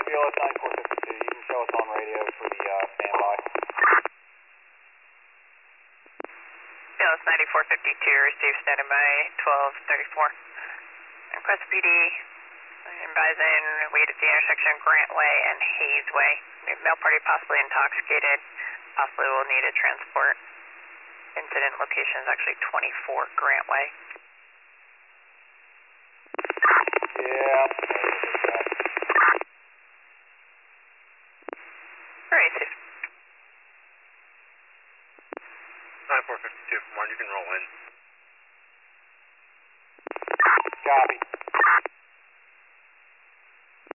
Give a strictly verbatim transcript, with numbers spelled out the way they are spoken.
B L S nine four fifty-two, you can show us on radio for the uh, standby. B L S ninety-four fifty-two, receive standby twelve thirty-four. Request P D, advising wait at the intersection Grant Way and Hayes Way. Male party possibly intoxicated, possibly will need a transport. Incident location is actually twenty-four Grant Way. Yeah. Very safe. nine four fifty-two, come on, you can roll in. Copy.